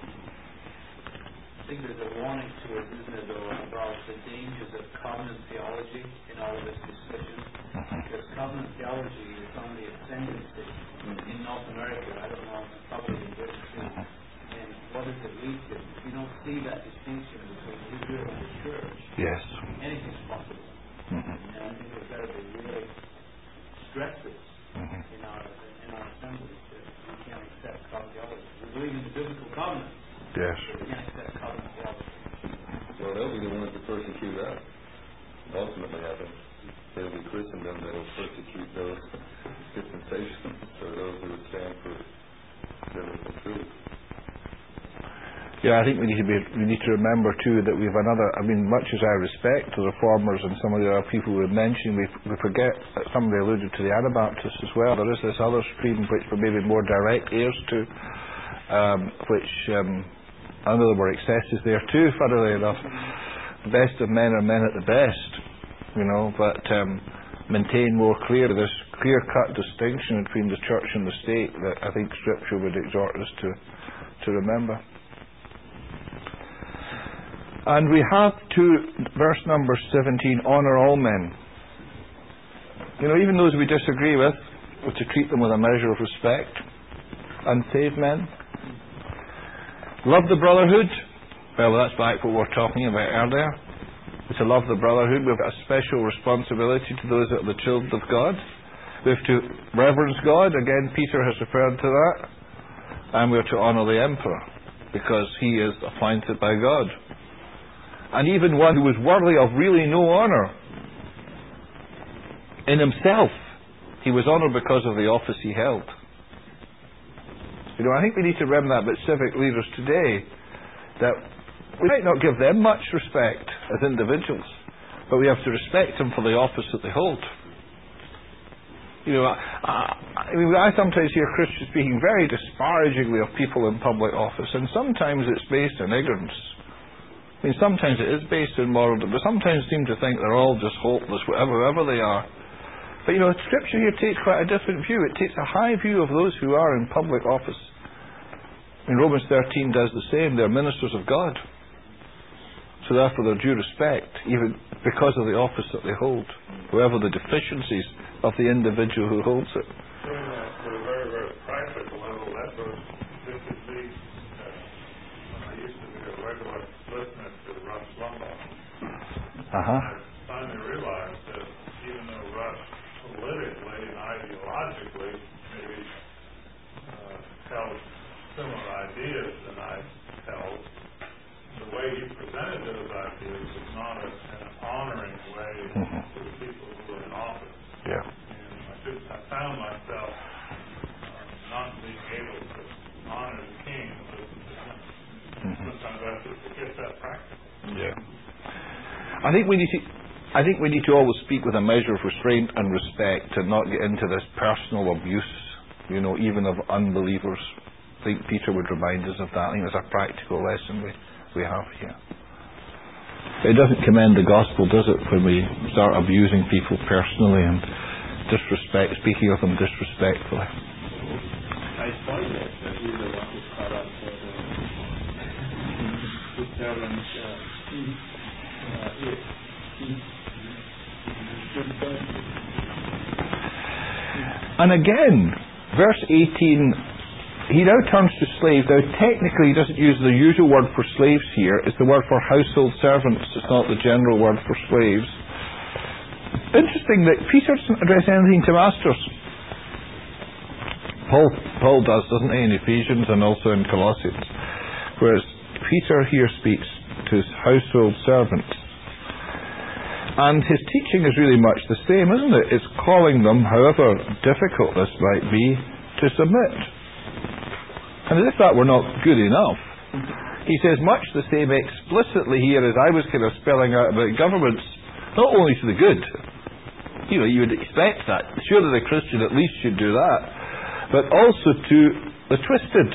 I think there's a warning to it, isn't there, though, about the dangers of covenant theology in all of this discussion. Mm-hmm. Because covenant theology is on the ascendancy mm-hmm. in North America. I don't know, probably in Britain too. Mm-hmm. And what does it lead to? If you don't see that distinction between Israel and the church, yes. anything's possible. Mm-hmm. And I think we've got to be really stress this mm-hmm. in our in our assemblies that we can't accept covenant theology. We believe in the biblical covenant. Yes. We can't accept covenant theology. Well, they'll be the ones that persecute us. Ultimately, I think they'll be Christendom that will persecute those dispensations, or those who would stand for biblical truth. Yeah, I think we need to be. We need to remember too that we have another. I mean, much as I respect the reformers and some of the other people we mentioned, we we forget that somebody alluded to the Anabaptists as well. There is this other stream which we're maybe more direct heirs to, um, which um, I know there were excesses there too. Funnily enough, the best of men are men at the best, you know, but um, maintain more clear this clear-cut distinction between the church and the state that I think Scripture would exhort us to to remember. And we have to, verse number seventeen, honour all men. You know, even those we disagree with, we're to treat them with a measure of respect. Unsaved men. Love the brotherhood. Well, that's back what we were talking about earlier. We're to love the brotherhood. We've got a special responsibility to those that are the children of God. We have to reverence God. Again, Peter has referred to that. And we are to honour the emperor, because he is appointed by God. And even one who was worthy of really no honour in himself, he was honoured because of the office he held. You know, I think we need to remember that about civic leaders today, that we might not give them much respect as individuals, but we have to respect them for the office that they hold. You know, I, I mean, I sometimes hear Christians speaking very disparagingly of people in public office, and sometimes it's based on ignorance. I mean, sometimes it is based on moral, but sometimes seem to think they're all just hopeless, whatever, whoever they are. But you know, Scripture here takes quite a different view. It takes a high view of those who are in public office. And Romans thirteen does the same. They're ministers of God. So therefore they're due respect, even because of the office that they hold, whoever the deficiencies of the individual who holds it. Doing that at a very, very practical level, that was, this is the, uh, I used to be a regular listener to Rush Limbaugh. Uh-huh. I finally realized that even though Rush politically and ideologically maybe uh, held similar ideas than I held, the way he presented those ideas was not a, an honoring way mm-hmm. to the people who were in office. Yeah. And I, just, I found myself um, not being able to honor the king. Mm-hmm. Sometimes I have to forget that practice. Yeah. I think we need to. I think we need to always speak with a measure of restraint and respect, and not get into this personal abuse, you know, even of unbelievers. I think Peter would remind us of that. I think it's a practical lesson we, we have here. It doesn't commend the gospel, does it, when we start abusing people personally and disrespect, speaking of them disrespectfully. I find that that he's the one who caught up for the, the servants. Uh, uh, here. And again, verse eighteen, he now turns to slaves. Now technically he doesn't use the usual word for slaves here. It's the word for household servants. It's not the general word for slaves. Interesting that Peter doesn't address anything to masters. Paul, Paul does, doesn't he, in Ephesians and also in Colossians. Whereas Peter here speaks to his household servants. And his teaching is really much the same, isn't it? It's calling them, however difficult this might be, to submit. And as if that were not good enough, he says much the same explicitly here as I was kind of spelling out about governments, not only to the good. You know, you would expect that. Surely the Christian at least should do that. But also to the twisted.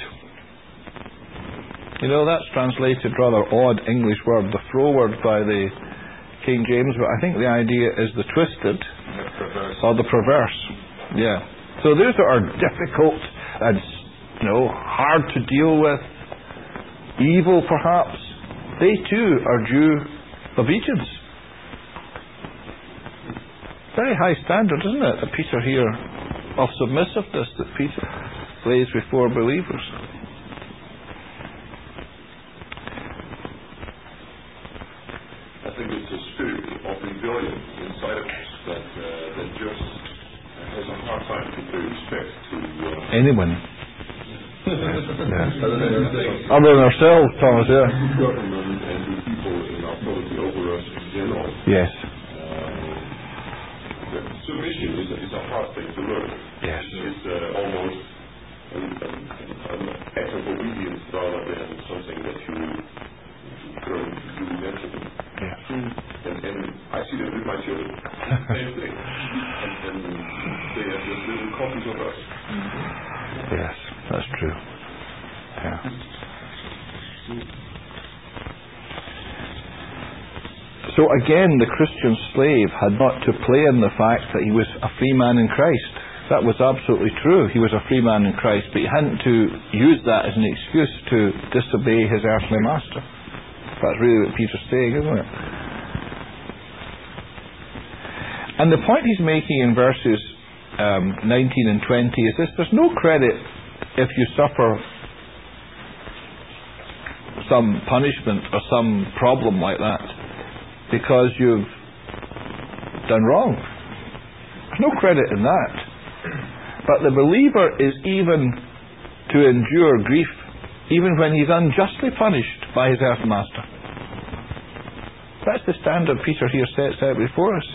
You know, that's translated rather odd English word, the froward by the King James, but I think the idea is the twisted or the perverse. Yeah. So those that are difficult and, you know, hard to deal with, evil perhaps, they too are due allegiance. Very high standard, isn't it, that Peter here, of submissiveness that Peter lays before believers. I think it's a spirit of rebellion inside of us that uh, that just has a hard time to pay respect to uh, anyone. yeah. Other than ourselves, Thomas, yeah. Government and the people in authority over us in general. Yes. Uh, submission is a, is a hard thing to learn. Yes. It's uh, almost an, an, an act of obedience rather than something that you throw you naturally. Yeah. And, and I see that with my children. Same thing. And, and they are just little copies of us. Yes, that's true. Yeah. So again, the Christian slave had not to play in the fact that he was a free man in Christ. That was absolutely true. He was a free man in Christ, but he hadn't to use that as an excuse to disobey his earthly master. That's really what Peter's saying, isn't it? And the point he's making in verses um, nineteen and twenty is this: there's no credit if you suffer some punishment or some problem like that because you've done wrong. There's no credit in that. But the believer is even to endure grief, even when he's unjustly punished by his earth master. That's the standard Peter here sets out before us.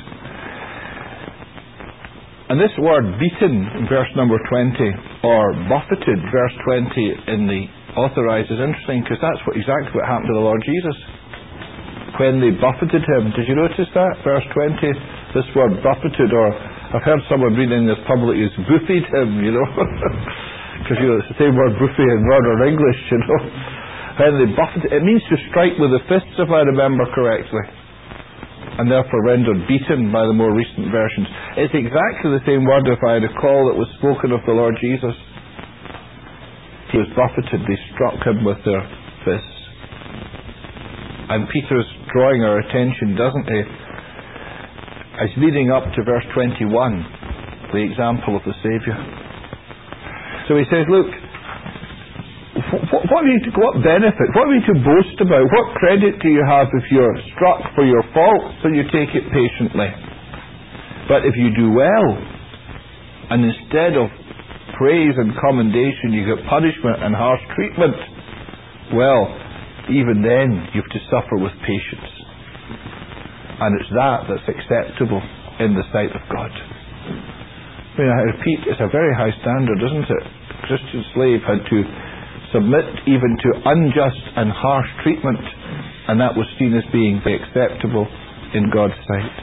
And this word beaten in verse number twenty, or buffeted, verse twenty in the Authorized, is interesting, because that's what, exactly what happened to the Lord Jesus when they buffeted him. Did you notice that? Verse twenty, this word buffeted, or I've heard someone reading this publicly, is buffied him, you know. Because you know, it's the same word buffet in modern English, you know. When they buffeted, it means to strike with the fists, if I remember correctly, and therefore rendered beaten by the more recent versions. It's exactly the same word, if I recall, that was spoken of the Lord Jesus. He was buffeted, they struck him with their fists. And Peter's drawing our attention, doesn't he, as leading up to verse twenty-one, the example of the Saviour. So he says, look, what, what, are you to, what benefit, what are you to boast about? What credit do you have if you're struck for your faults and you take it patiently? But if you do well, and instead of praise and commendation you get punishment and harsh treatment, well, even then you have to suffer with patience. And it's that that's acceptable in the sight of God. I mean, I repeat, it's a very high standard, isn't it? The Christian slave had to submit even to unjust and harsh treatment, and that was seen as being acceptable in God's sight.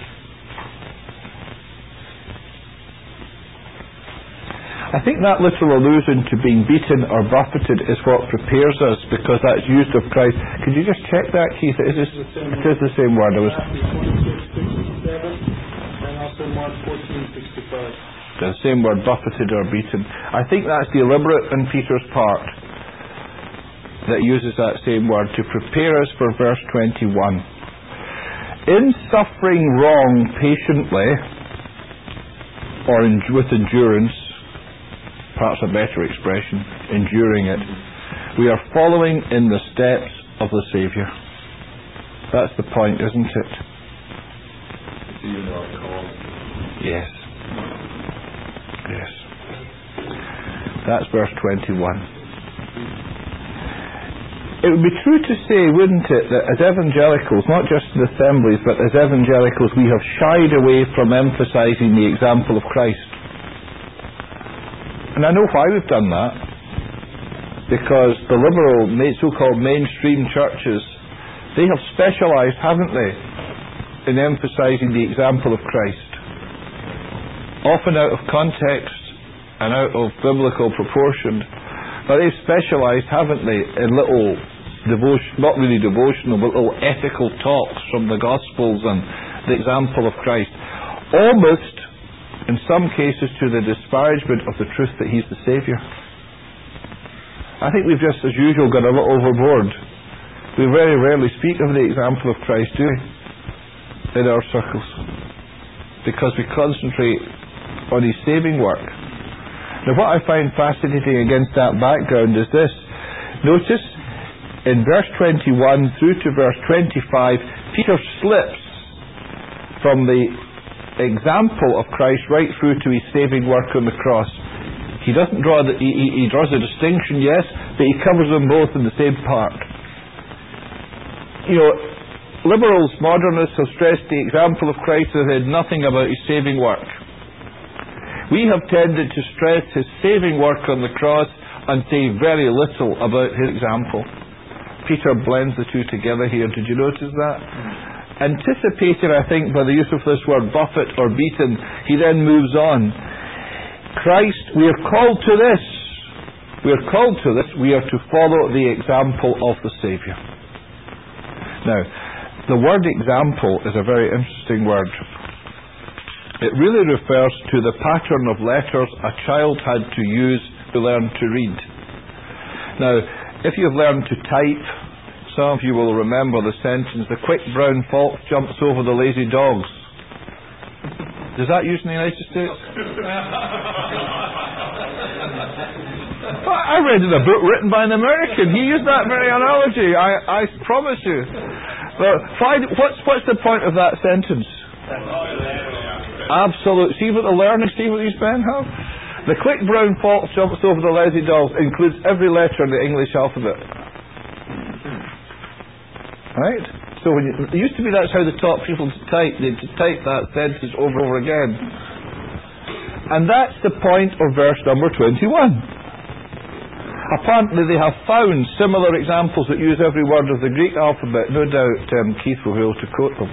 I think that literal allusion to being beaten or buffeted is what prepares us, because that's used of Christ. Could you just check that, Keith? It is, it is the same word. It was and also Mark fourteen sixty-five. The same word, buffeted or beaten. I think that's deliberate on Peter's part, that uses that same word to prepare us for verse twenty-one. In suffering wrong patiently, or in, with endurance, perhaps a better expression, enduring it, we are following in the steps of the Saviour. That's the point, isn't it? Yes. Yes. That's verse twenty-one. It would be true to say, wouldn't it, that as evangelicals, not just in assemblies, but as evangelicals, we have shied away from emphasising the example of Christ. And I know why we've done that. Because the liberal, so-called mainstream churches, they have specialised, haven't they, in emphasising the example of Christ. Often out of context and out of biblical proportion. But they've specialised, haven't they, in little devotion, not really devotional, but little ethical talks from the Gospels and the example of Christ. Almost, in some cases, to the disparagement of the truth that He's the Saviour. I think we've just, as usual, gone a little overboard. We very rarely speak of the example of Christ, do we? In our circles. Because we concentrate on His saving work. Now, what I find fascinating against that background is this. Notice, in verse twenty-one through to verse twenty-five, Peter slips from the example of Christ right through to His saving work on the cross. He doesn't draw the, he, he draws a distinction, yes, but he covers them both in the same part. You know, liberals, modernists have stressed the example of Christ and said nothing about His saving work. We have tended to stress His saving work on the cross and say very little about His example. Peter blends the two together here. Did you notice that? Anticipated, I think, by the use of this word buffet or beaten, he then moves on. Christ, we are called to this. We are called to this. We are to follow the example of the Saviour. Now, the word example is a very interesting word. It really refers to the pattern of letters a child had to use to learn to read. Now, if you've learned to type, some of you will remember the sentence, the quick brown fox jumps over the lazy dogs. Does that use in the United States? I read in a book written by an American. He used that very analogy, I, I promise you. Well, why, what's, what's the point of that sentence? Absolute. See what the learning, see what these men have? The quick brown fox jumps over the lazy dolls includes every letter in the English alphabet. Right? So when you, it used to be that's how they taught people to type. They'd type that sentence over and over again. And that's the point of verse number twenty-one. Apparently they have found similar examples that use every word of the Greek alphabet. No doubt um, Keith will be able to quote them.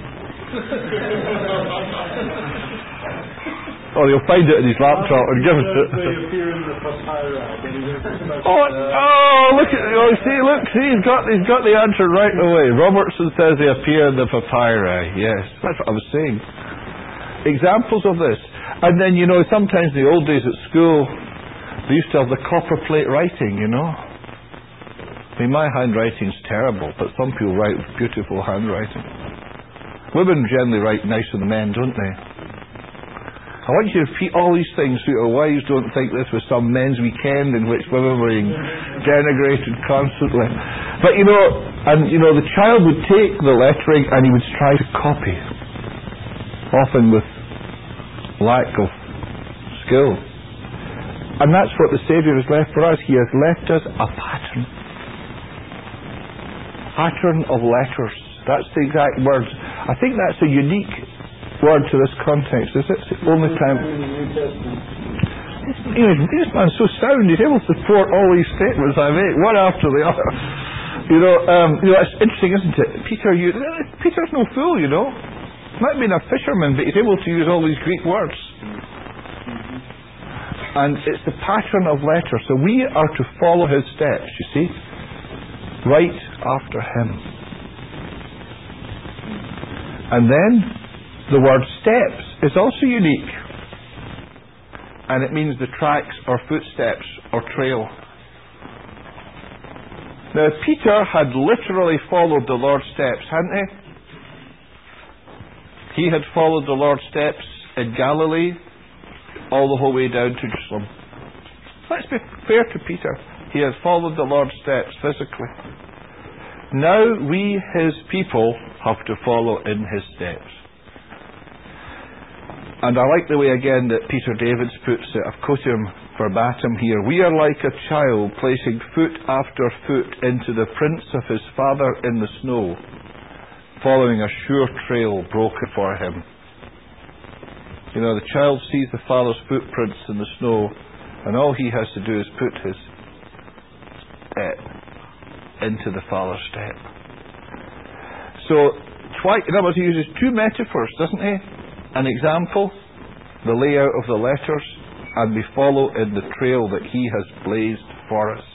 Or he'll find it in his laptop and give us it. They appear in the papyri. Oh, oh, look at oh, see, look, see, he's got he's got the answer right away. Robertson says they appear in the papyri. Yes, that's what I was saying. Examples of this, and then you know sometimes in the old days at school they used to have the copper plate writing. You know, I mean my handwriting's terrible, but some people write with beautiful handwriting. Women generally write nicer than men, don't they? I want you to repeat all these things so your wives don't think this was some men's weekend in which women were being denigrated constantly. But you know, and you know, the child would take the lettering and he would try to copy, often with lack of skill. And that's what the Saviour has left for us. He has left us a pattern. Pattern of letters. That's the exact words. I think that's a unique word to this context. Is it? It's the only time. You know, this man's so sound. He's able to support all these statements I make, one after the other. You know, um, you know, it's interesting, isn't it? Peter, you, Peter's no fool, you know. Might have been a fisherman, but he's able to use all these Greek words. And it's the pattern of letters. So we are to follow his steps, you see. Right after him. And then the word steps is also unique. And it means the tracks or footsteps or trail. Now Peter had literally followed the Lord's steps, hadn't he? He had followed the Lord's steps in Galilee all the whole way down to Jerusalem. Let's be fair to Peter. He had followed the Lord's steps physically. Now we, his people, have to follow in his steps. And I like the way again that Peter Davids puts it. I've quoted him verbatim here. We are like a child placing foot after foot into the prints of his father in the snow, following a sure trail broken for him. You know, the child sees the father's footprints in the snow, and all he has to do is put his step into the father's step. So, twice, in other words, he uses two metaphors, doesn't he? An example, the layout of the letters, and we follow in the trail that he has blazed for us.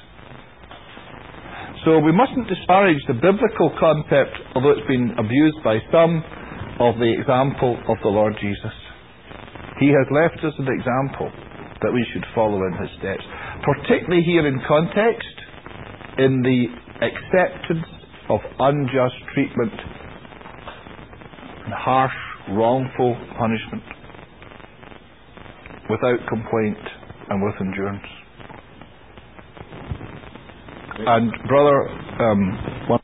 So we mustn't disparage the biblical concept, although it's been abused by some, of the example of the Lord Jesus. He has left us an example that we should follow in his steps. Particularly here in context, in the acceptance of unjust treatment and harsh, wrongful punishment without complaint and with endurance. And brother um,